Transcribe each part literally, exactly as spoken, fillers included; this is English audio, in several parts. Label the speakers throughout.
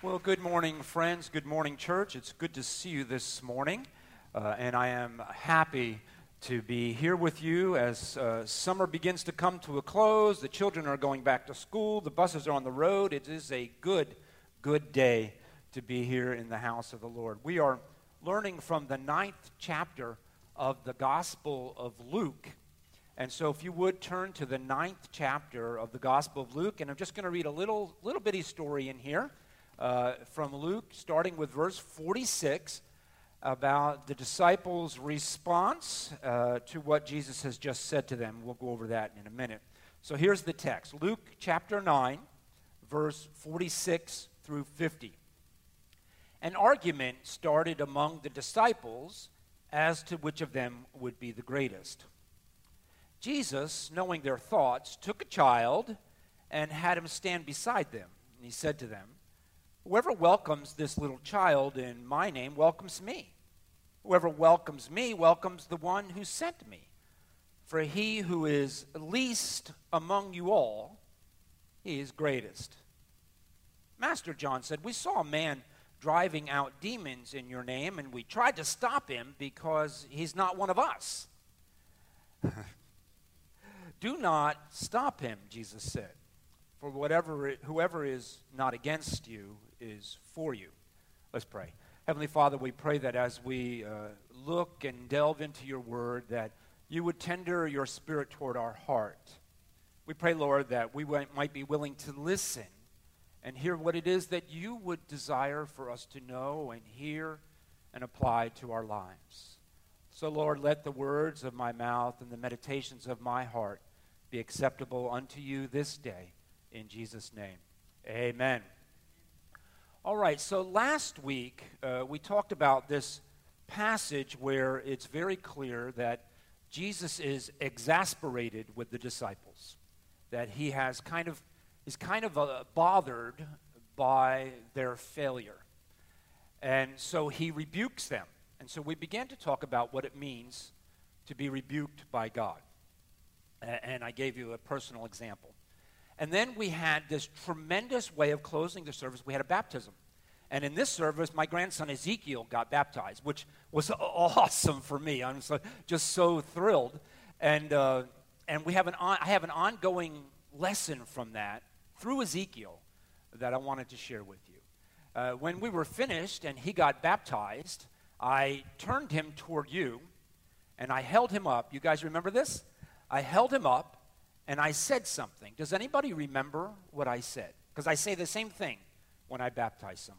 Speaker 1: Well, good morning, friends. Good morning, church. It's good to see you this morning, uh, and I am happy to be here with you as uh, summer begins to come to a close. The children are going back to school. The buses are on the road. It is a good, good day to be here in the house of the Lord. We are learning from the ninth chapter of the Gospel of Luke. And so if you would turn to the ninth chapter of the Gospel of Luke, and I'm just going to read a little, little bitty story in here. Uh, from Luke, starting with verse forty-six, about the disciples' response uh, to what Jesus has just said to them. We'll go over that in a minute. So here's the text, Luke chapter nine, verse forty-six through fifty. An argument started among the disciples as to which of them would be the greatest. Jesus, knowing their thoughts, took a child and had him stand beside them. And he said to them, "Whoever welcomes this little child in my name welcomes me. Whoever welcomes me welcomes the one who sent me. For he who is least among you all, he is greatest." "Master," John said, "we saw a man driving out demons in your name, and we tried to stop him because he's not one of us." "Do not stop him," Jesus said. "For whatever it, whoever is not against you is for you." Let's pray. Heavenly Father, we pray that as we uh, look and delve into your word, that you would tender your spirit toward our heart. We pray, Lord, that we might be willing to listen and hear what it is that you would desire for us to know and hear and apply to our lives. So, Lord, let the words of my mouth and the meditations of my heart be acceptable unto you this day. In Jesus' name, amen. All right, so last week uh, we talked about this passage where it's very clear that Jesus is exasperated with the disciples, that he has kind of is kind of uh, bothered by their failure. And so he rebukes them. And so we began to talk about what it means to be rebuked by God. A- and I gave you a personal example. And then we had this tremendous way of closing the service. We had a baptism. And in this service, my grandson Ezekiel got baptized, which was awesome for me. I'm so, just so thrilled. And uh, and we have an on, I have an ongoing lesson from that through Ezekiel that I wanted to share with you. Uh, when we were finished and he got baptized, I turned him toward you, and I held him up. You guys remember this? I held him up. And I said something. Does anybody remember what I said? Because I say the same thing when I baptize someone.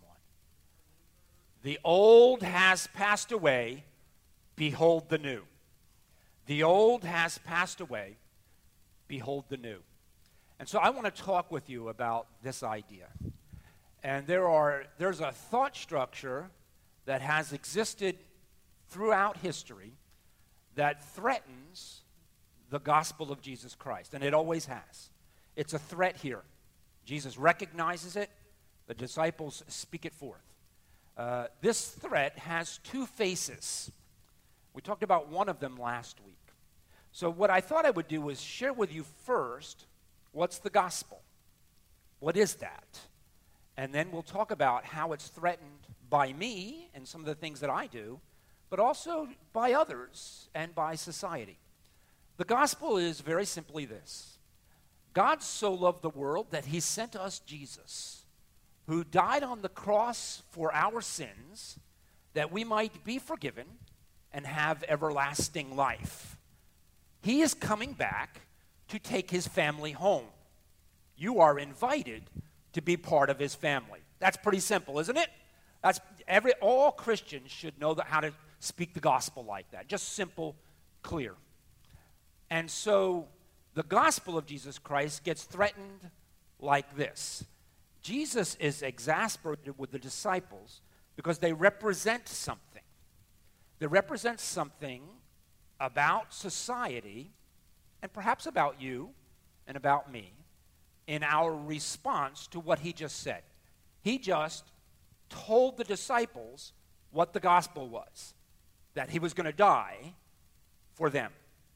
Speaker 1: The old has passed away, behold the new. The old has passed away, behold the new. And so I want to talk with you about this idea. And there are there's a thought structure that has existed throughout history that threatens the gospel of Jesus Christ, and it always has. It's a threat here. Jesus recognizes it. The disciples speak it forth. Uh, this threat has two faces. We talked about one of them last week. So what I thought I would do is share with you first, what's the gospel? What is that? And then we'll talk about how it's threatened by me and some of the things that I do, but also by others and by society. The gospel is very simply this. God so loved the world that he sent us Jesus, who died on the cross for our sins, that we might be forgiven and have everlasting life. He is coming back to take his family home. You are invited to be part of his family. That's pretty simple, isn't it? That's every all Christians should know that how to speak the gospel like that. Just simple, clear. And so the gospel of Jesus Christ gets threatened like this. Jesus is exasperated with the disciples because they represent something. They represent something about society and perhaps about you and about me in our response to what he just said. He just told the disciples what the gospel was, that he was going to die for them.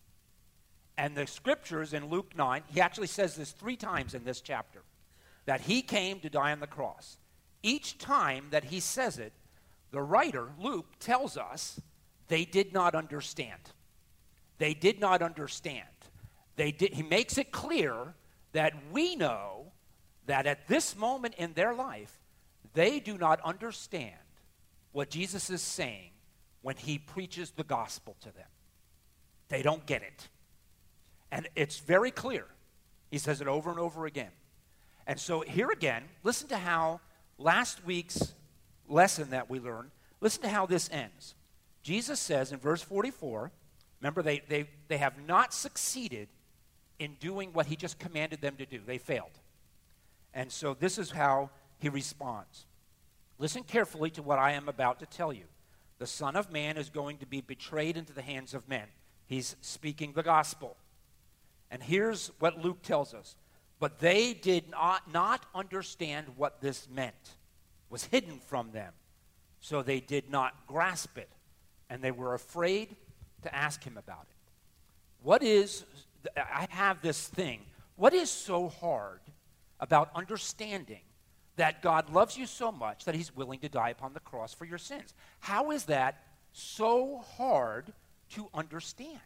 Speaker 1: And the scriptures in Luke nine, he actually says this three times in this chapter, that he came to die on the cross. Each time that he says it, the writer, Luke, tells us they did not understand. They did not understand. They did, he makes it clear that we know that at this moment in their life, they do not understand what Jesus is saying when he preaches the gospel to them. They don't get it. And it's very clear. He says it over and over again. And so here again, listen to how last week's lesson that we learned, listen to how this ends. Jesus says in verse forty-four, remember, they, they, they have not succeeded in doing what he just commanded them to do. They failed. And so this is how he responds. Listen carefully to what I am about to tell you. The Son of Man is going to be betrayed into the hands of men. He's speaking the gospel. And here's what Luke tells us. But they did not, not understand what this meant. It was hidden from them. So they did not grasp it. And they were afraid to ask him about it. What is, I have this thing, what is so hard about understanding that God loves you so much that he's willing to die upon the cross for your sins? How is that so hard to understand?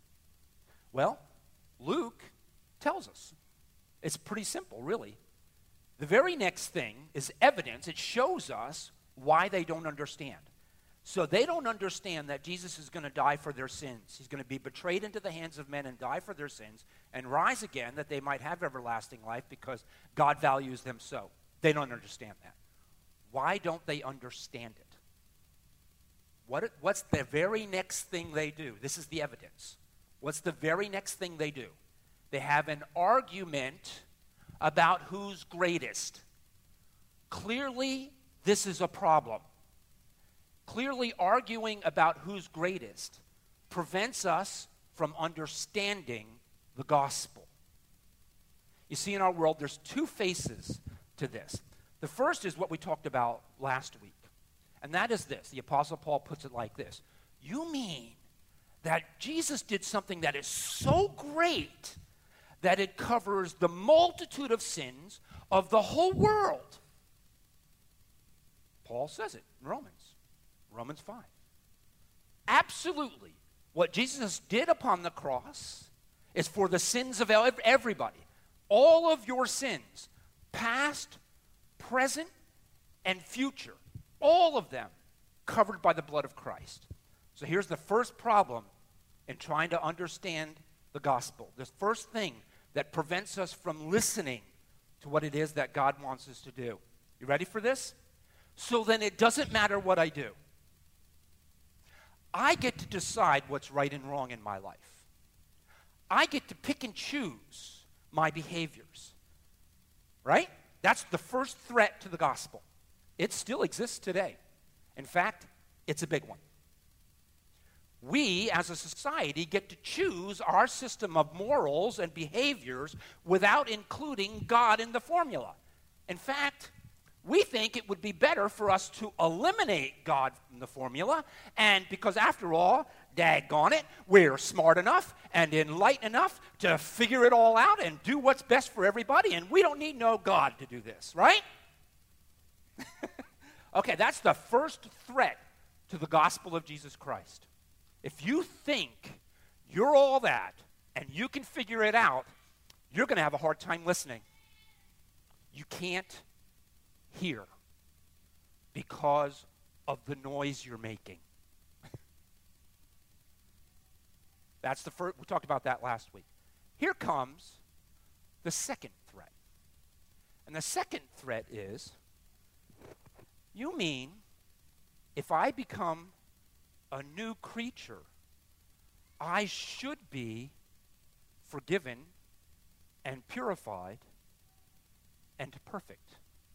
Speaker 1: Well, Luke tells us. It's pretty simple, really. The very next thing is evidence. It shows us why they don't understand. So they don't understand that Jesus is going to die for their sins. He's going to be betrayed into the hands of men and die for their sins and rise again that they might have everlasting life because God values them so. They don't understand that. Why don't they understand it? What, what's the very next thing they do? This is the evidence. What's the very next thing they do? They have an argument about who's greatest. Clearly, this is a problem. Clearly, arguing about who's greatest prevents us from understanding the gospel. You see, in our world, there's two faces to this. The first is what we talked about last week, and that is this. The Apostle Paul puts it like this. You mean that Jesus did something that is so great that it covers the multitude of sins of the whole world? Paul says it in Romans. Romans five. Absolutely. What Jesus did upon the cross is for the sins of everybody. All of your sins, past, present, and future, all of them covered by the blood of Christ. So here's the first problem in trying to understand the gospel. The first thing that prevents us from listening to what it is that God wants us to do. You ready for this? So then it doesn't matter what I do. I get to decide what's right and wrong in my life. I get to pick and choose my behaviors. Right? That's the first threat to the gospel. It still exists today. In fact, it's a big one. We, as a society, get to choose our system of morals and behaviors without including God in the formula. In fact, we think it would be better for us to eliminate God from the formula, and because after all, daggone it, we're smart enough and enlightened enough to figure it all out and do what's best for everybody, and we don't need no God to do this, right? Okay, that's the first threat to the gospel of Jesus Christ. If you think you're all that and you can figure it out, you're going to have a hard time listening. You can't hear because of the noise you're making. That's the first, we talked about that last week. Here comes the second threat. And the second threat is, you mean if I become a new creature, I should be forgiven and purified and perfect.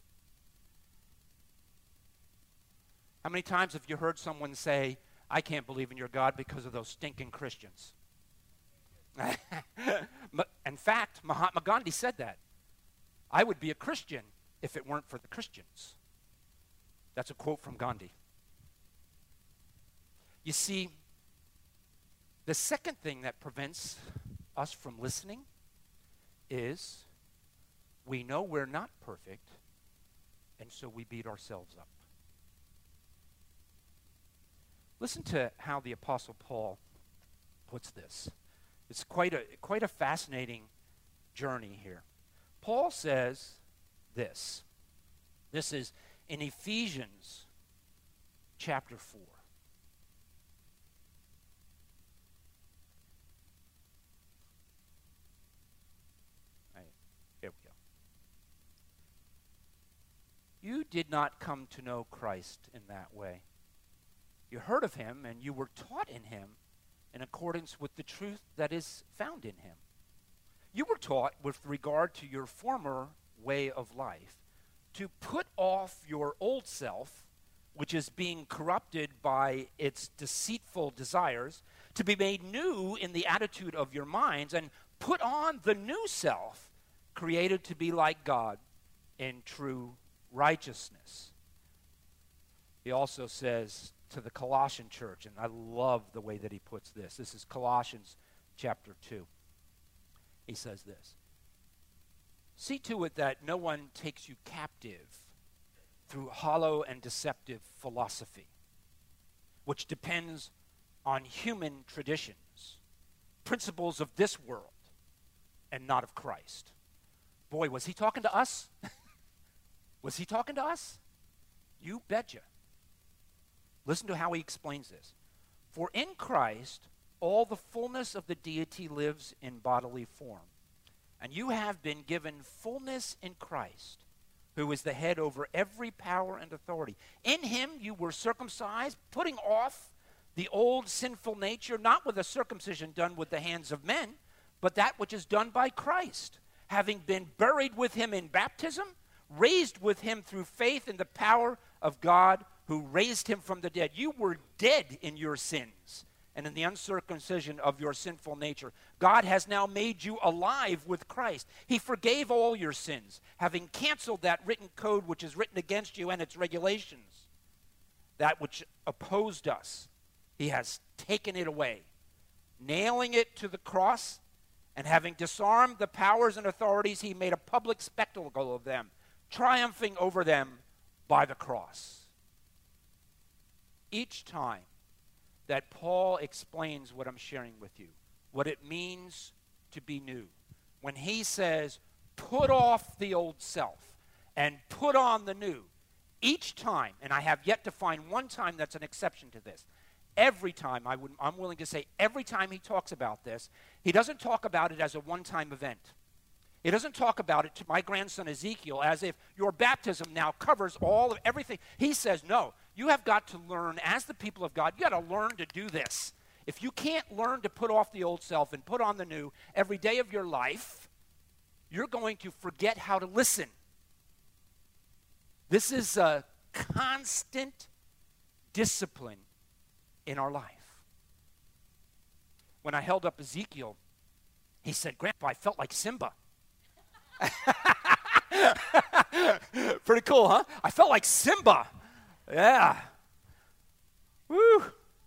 Speaker 1: How many times have you heard someone say, I can't believe in your God because of those stinking Christians? In fact, Mahatma Gandhi said that. I would be a Christian if it weren't for the Christians. That's a quote from Gandhi. You see, the second thing that prevents us from listening is we know we're not perfect, and so we beat ourselves up. Listen to how the Apostle Paul puts this. It's quite a, quite a fascinating journey here. Paul says this. This is in Ephesians chapter four. Right, here we go. You did not come to know Christ in that way. You heard of him and you were taught in him in accordance with the truth that is found in him. You were taught with regard to your former way of life to put off your old self, which is being corrupted by its deceitful desires, to be made new in the attitude of your minds, and put on the new self, created to be like God in true righteousness. He also says to the Colossian church, and I love the way that he puts this. This is Colossians chapter two. He says this. See to it that no one takes you captive through hollow and deceptive philosophy, which depends on human traditions, principles of this world, and not of Christ. Boy, was he talking to us? Was he talking to us? You betcha. Listen to how he explains this. For in Christ, all the fullness of the deity lives in bodily form. And you have been given fullness in Christ, who is the head over every power and authority. In him you were circumcised, putting off the old sinful nature, not with a circumcision done with the hands of men, but that which is done by Christ, having been buried with him in baptism, raised with him through faith in the power of God who raised him from the dead. You were dead in your sins and in the uncircumcision of your sinful nature. God has now made you alive with Christ. He forgave all your sins, having canceled that written code which is written against you and its regulations, that which opposed us. He has taken it away, nailing it to the cross, and having disarmed the powers and authorities, he made a public spectacle of them, triumphing over them by the cross. Each time that Paul explains what I'm sharing with you, what it means to be new, when he says, put off the old self and put on the new, each time, and I have yet to find one time that's an exception to this, every time, I would, I'm willing to say every time he talks about this, he doesn't talk about it as a one-time event. He doesn't talk about it to my grandson Ezekiel as if your baptism now covers all of everything. He says, no, you have got to learn as the people of God, you got to learn to do this. If you can't learn to put off the old self and put on the new every day of your life, you're going to forget how to listen. This is a constant discipline in our life. When I held up Ezekiel, he said, Grandpa, I felt like Simba. Pretty cool, huh? I felt like Simba. Yeah. Woo.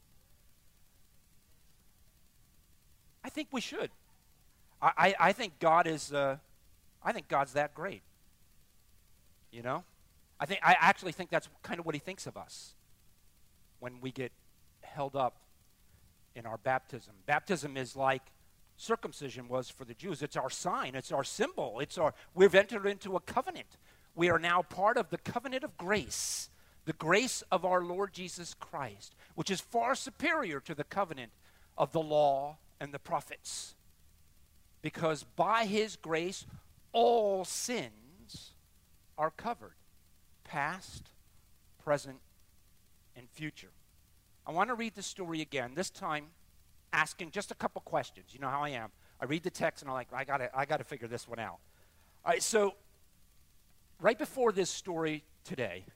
Speaker 1: I think we should. I, I, I think God is, uh, I think God's that great. You know? I think I actually think that's kind of what he thinks of us when we get held up in our baptism. Baptism is like circumcision was for the Jews. It's our sign. It's our symbol. It's our, we've entered into a covenant. We are now part of the covenant of grace, the grace of our Lord Jesus Christ, which is far superior to the covenant of the law and the prophets. Because by his grace, all sins are covered, past, present, and future. I want to read the story again, this time asking just a couple questions. You know how I am. I read the text and I'm like, I gotta, I gotta figure this one out. All right, so right before this story today,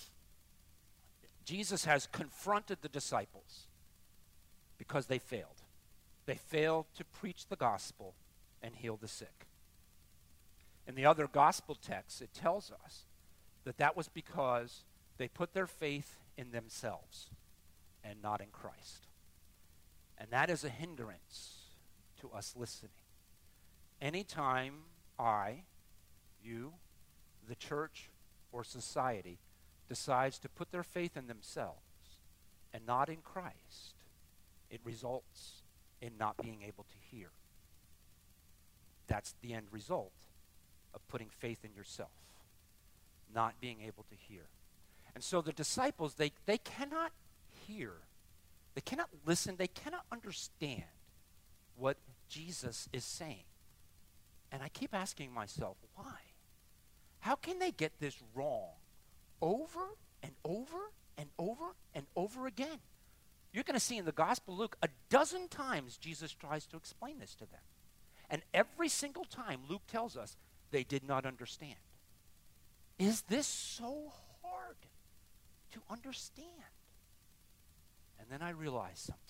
Speaker 1: Jesus has confronted the disciples because they failed. They failed to preach the gospel and heal the sick. In the other gospel texts, it tells us that that was because they put their faith in themselves and not in Christ. And that is a hindrance to us listening. Anytime I, you, the church, or society decides to put their faith in themselves and not in Christ, it results in not being able to hear. That's the end result of putting faith in yourself, not being able to hear. And so the disciples, they, they cannot hear. They cannot listen. They cannot understand what Jesus is saying. And I keep asking myself, why? How can they get this wrong over and over and over and over again? You're going to see in the Gospel of Luke a dozen times Jesus tries to explain this to them. And every single time Luke tells us they did not understand. Is this so hard to understand? And then I realized something.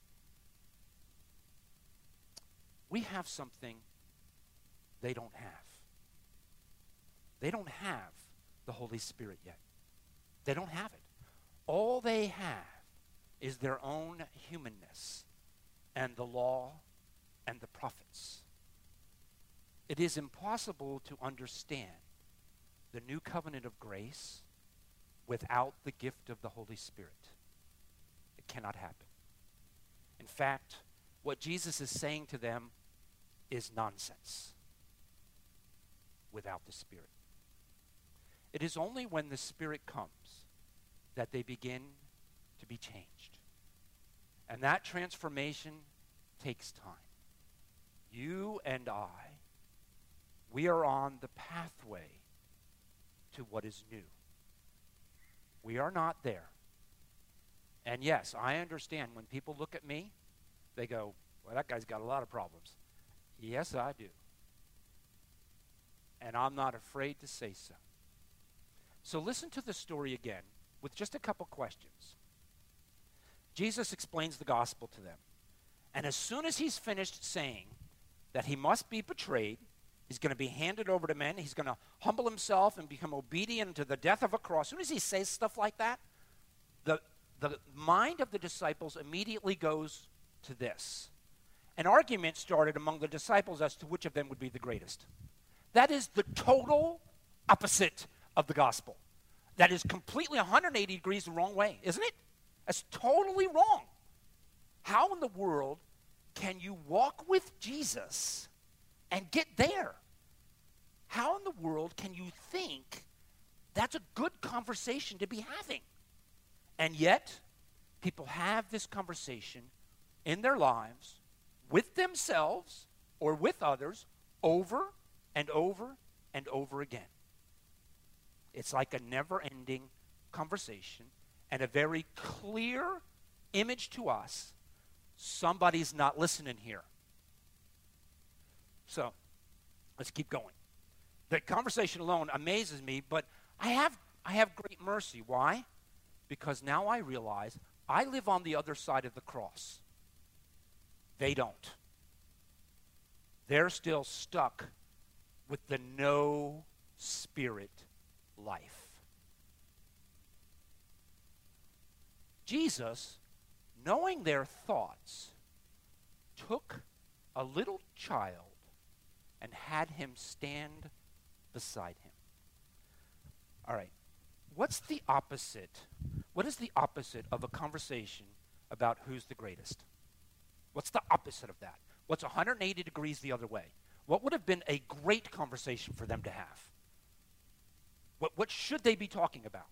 Speaker 1: We have something they don't have. They don't have the Holy Spirit yet. They don't have it. All they have is their own humanness and the law and the prophets. It is impossible to understand the new covenant of grace without the gift of the Holy Spirit. It cannot happen. In fact, what Jesus is saying to them is nonsense without the Spirit. It is only when the Spirit comes that they begin to be changed. And that transformation takes time. You and I, we are on the pathway to what is new. We are not there. And yes, I understand when people look at me, they go, well, that guy's got a lot of problems. Yes, I do. And I'm not afraid to say so. So listen to the story again with just a couple questions. Jesus explains the gospel to them. And as soon as he's finished saying that he must be betrayed, he's going to be handed over to men, he's going to humble himself and become obedient to the death of a cross. As soon as he says stuff like that, the, the mind of the disciples immediately goes to this. An argument started among the disciples as to which of them would be the greatest. That is the total opposite of the gospel. That is completely one hundred eighty degrees the wrong way, isn't it? That's totally wrong. How in the world can you walk with Jesus and get there? How in the world can you think that's a good conversation to be having? And yet, people have this conversation in their lives with themselves or with others over and over and over again. It's like a never-ending conversation and a very clear image to us. Somebody's not listening here. So, let's keep going. The conversation alone amazes me, but I have I have great mercy. Why? Because now I realize I live on the other side of the cross. They don't. They're still stuck with the no spirit life. Jesus, knowing their thoughts, took a little child and had him stand beside him. All right. What's the opposite? What is the opposite of a conversation about who's the greatest? What's the opposite of that? What's one hundred eighty degrees the other way? What would have been a great conversation for them to have? What, what should they be talking about?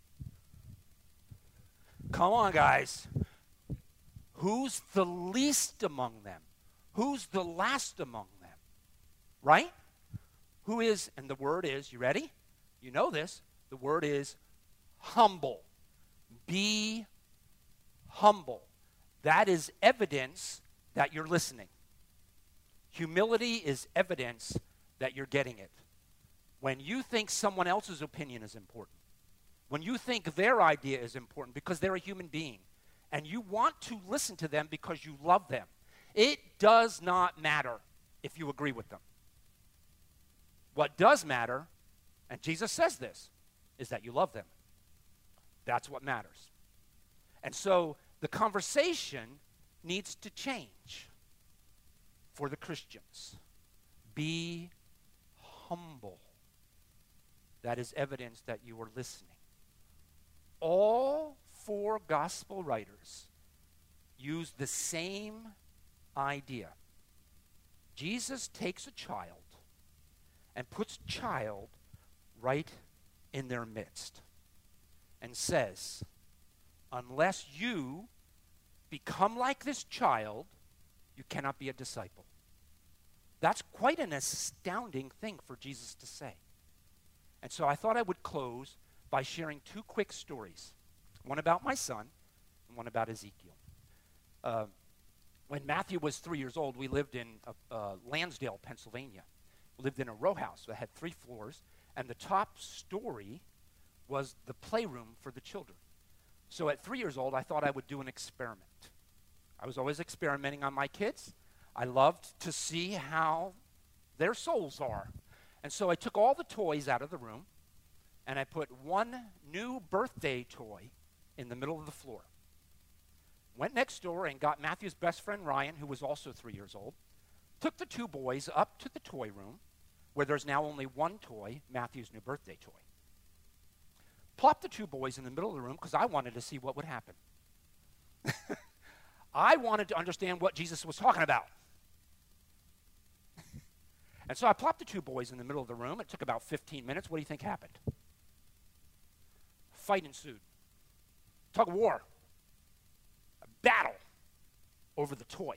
Speaker 1: Come on, guys. Who's the least among them? Who's the last among them? Right? Who is, and the word is, you ready? You know this. The word is humble. Be humble. That is evidence that you're listening. Humility is evidence that you're getting it. When you think someone else's opinion is important, when you think their idea is important because they're a human being, and you want to listen to them because you love them, it does not matter if you agree with them. What does matter, and Jesus says this, is that you love them. That's what matters. And so the conversation needs to change for the Christians. Be humble. that is evidence that you are listening. All four gospel writers use the same idea. Jesus takes a child and puts child right in their midst and says, unless you become like this child, you cannot be a disciple. That's quite an astounding thing for Jesus to say. And so I thought I would close by sharing two quick stories, one about my son and one about Ezekiel. Uh, when Matthew was three years old, we lived in uh, uh, Lansdale, Pennsylvania. We lived in a row house that had three floors, and the top story was the playroom for the children. So at three years old, I thought I would do an experiment. I was always experimenting on my kids. I loved to see how their souls are. And so I took all the toys out of the room, and I put one new birthday toy in the middle of the floor. Went next door and got Matthew's best friend, Ryan, who was also three years old, took the two boys up to the toy room, where there's now only one toy, Matthew's new birthday toy. Plopped the two boys in the middle of the room because I wanted to see what would happen. I wanted to understand what Jesus was talking about. And so I plopped the two boys in the middle of the room. It took about fifteen minutes. What do you think happened? Fight ensued. Tug of war. A battle over the toy.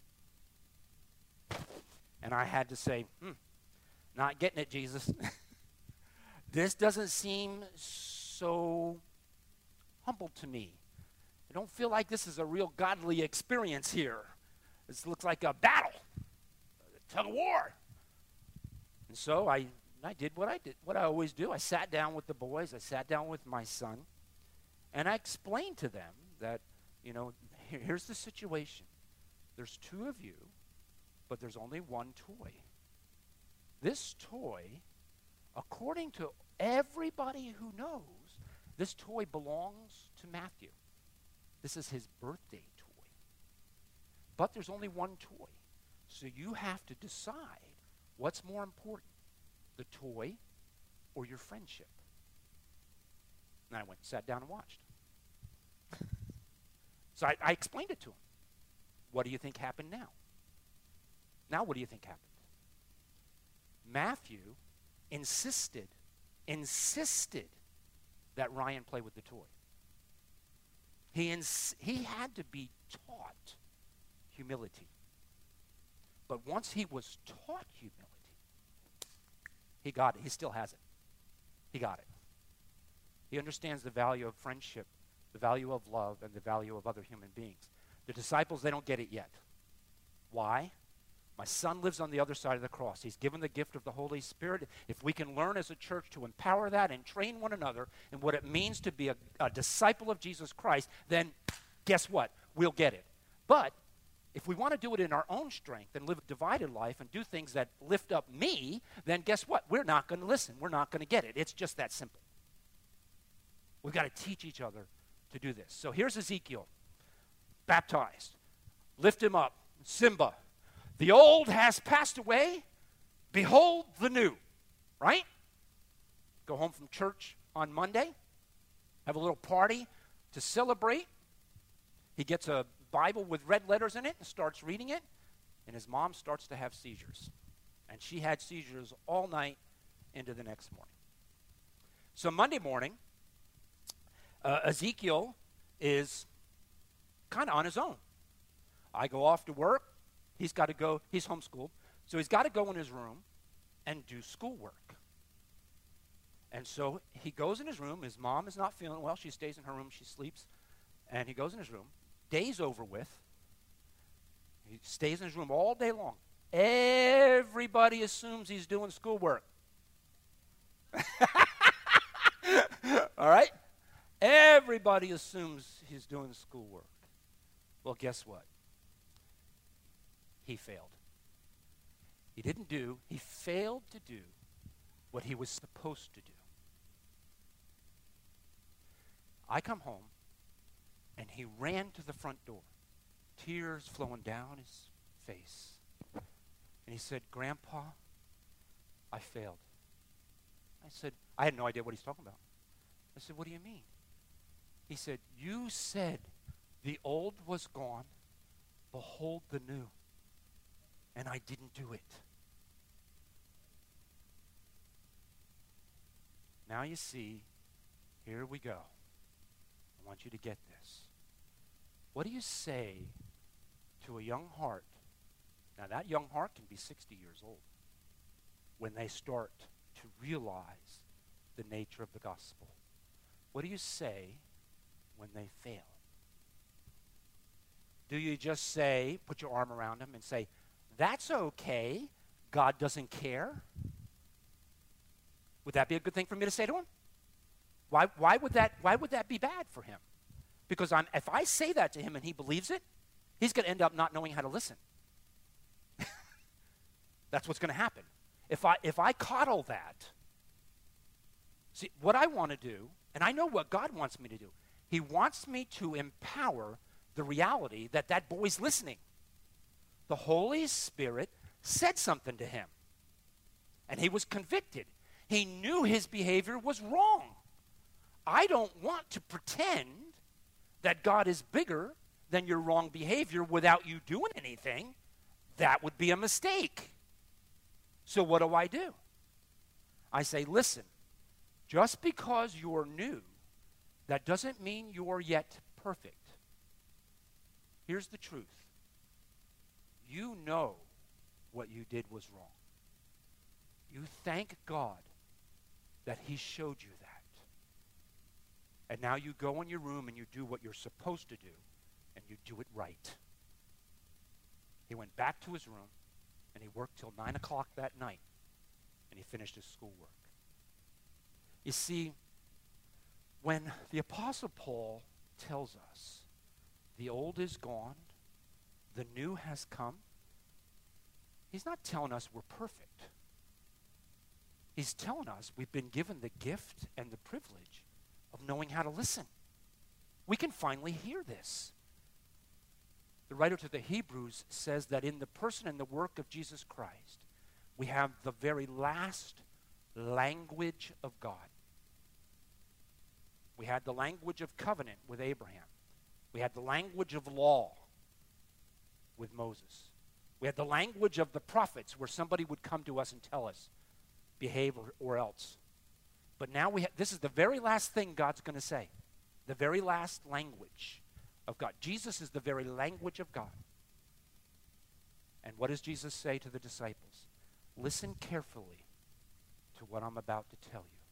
Speaker 1: And I had to say, hmm, not getting it, Jesus. This doesn't seem so humble to me. I don't feel like this is a real godly experience here. This looks like a battle, a tug of war. And so I, I did what I did, what I always do. I sat down with the boys. I sat down with my son, and I explained to them that, you know, here, here's the situation. There's two of you, but there's only one toy. This toy, according to everybody who knows, this toy belongs to Matthew. This is his birthday toy. But there's only one toy. So you have to decide what's more important, the toy or your friendship. And I went and sat down and watched. So I, I explained it to him. What do you think happened now? Now what do you think happened? Matthew insisted, insisted that Ryan play with the toy. He, ins- he had to be taught humility. But once he was taught humility, he got it. He still has it. He got it. He understands the value of friendship, the value of love, and the value of other human beings. The disciples, they don't get it yet. Why? My son lives on the other side of the cross. He's given the gift of the Holy Spirit. If we can learn as a church to empower that and train one another in what it means to be a, a disciple of Jesus Christ, then guess what? We'll get it. But if we want to do it in our own strength and live a divided life and do things that lift up me, then guess what? We're not going to listen. We're not going to get it. It's just that simple. We've got to teach each other to do this. So here's Ezekiel, baptized. Lift him up. Simba. The old has passed away. Behold the new. Right? Go home from church on Monday. Have a little party to celebrate. He gets a Bible with red letters in it and starts reading it. And his mom starts to have seizures. And she had seizures all night into the next morning. So Monday morning, uh, Ezekiel is kind of on his own. I go off to work. He's got to go, he's homeschooled, so he's got to go in his room and do schoolwork. And so he goes in his room. His mom is not feeling well. She stays in her room. She sleeps. And he goes in his room. Day's over with. He stays in his room all day long. Everybody assumes he's doing schoolwork. All right? Everybody assumes he's doing schoolwork. Well, guess what? He failed. He didn't do, he failed to do what he was supposed to do. I come home, and he ran to the front door, tears flowing down his face. And he said, Grandpa, I failed. I said, I had no idea what he's talking about. I said, what do you mean? He said, you said the old was gone, behold the new. And I didn't do it. Now you see, here we go. I want you to get this. What do you say to a young heart? Now that young heart can be sixty years old when they start to realize the nature of the gospel. What do you say when they fail? Do you just say, put your arm around them and say, that's okay, God doesn't care? Would that be a good thing for me to say to him? Why, why, would, that, why would that be bad for him? Because I'm, if I say that to him and he believes it, he's going to end up not knowing how to listen. That's what's going to happen. If I, if I coddle that, see, what I want to do, and I know what God wants me to do, he wants me to empower the reality that that boy's listening. The Holy Spirit said something to him, and he was convicted. He knew his behavior was wrong. I don't want to pretend that God is bigger than your wrong behavior without you doing anything. That would be a mistake. So what do I do? I say, listen, just because you're new, that doesn't mean you're yet perfect. Here's the truth. You know what you did was wrong. You thank God that he showed you that. And now you go in your room and you do what you're supposed to do, and you do it right. He went back to his room, and he worked till nine o'clock that night, and he finished his schoolwork. You see, when the Apostle Paul tells us the old is gone, the new has come, he's not telling us we're perfect. He's telling us we've been given the gift and the privilege of knowing how to listen. We can finally hear this. The writer to the Hebrews says that in the person and the work of Jesus Christ, we have the very last language of God. We had the language of covenant with Abraham. We had the language of law with Moses. We had the language of the prophets where somebody would come to us and tell us, behave or, or else. But now we ha- this is the very last thing God's going to say. The very last language of God. Jesus is the very language of God. And what does Jesus say to the disciples? Listen carefully to what I'm about to tell you.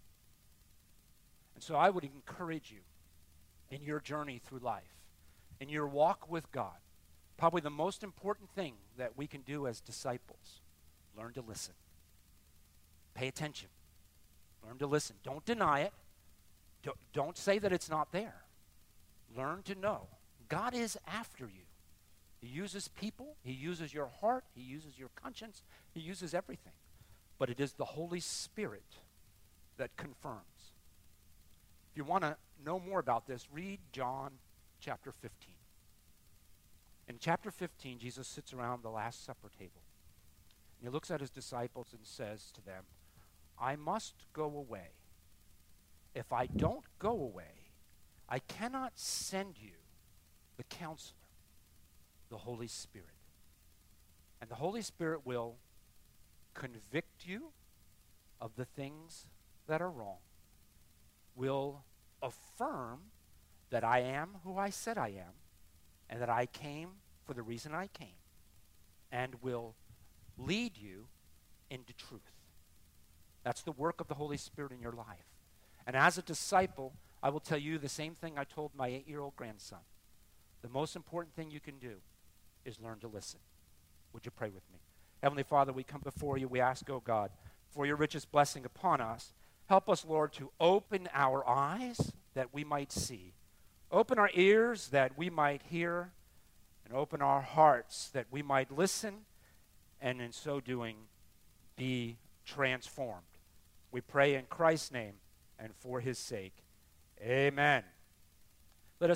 Speaker 1: And so I would encourage you in your journey through life, in your walk with God, probably the most important thing that we can do as disciples, learn to listen. Pay attention. Learn to listen. Don't deny it. Don't, don't say that it's not there. Learn to know. God is after you. He uses people. He uses your heart. He uses your conscience. He uses everything. But it is the Holy Spirit that confirms. If you want to know more about this, read John chapter fifteen. In chapter fifteen, Jesus sits around the Last Supper table. And he looks at his disciples and says to them, I must go away. If I don't go away, I cannot send you the Counselor, the Holy Spirit. And the Holy Spirit will convict you of the things that are wrong, will affirm that I am who I said I am, and that I came for the reason I came, and will lead you into truth. That's the work of the Holy Spirit in your life. And as a disciple, I will tell you the same thing I told my eight-year-old grandson. The most important thing you can do is learn to listen. Would you pray with me? Heavenly Father, we come before you. We ask, oh God, for your richest blessing upon us. Help us, Lord, to open our eyes that we might see. Open our ears that we might hear. And open our hearts that we might listen. And in so doing, be transformed. We pray in Christ's name and for his sake. Amen.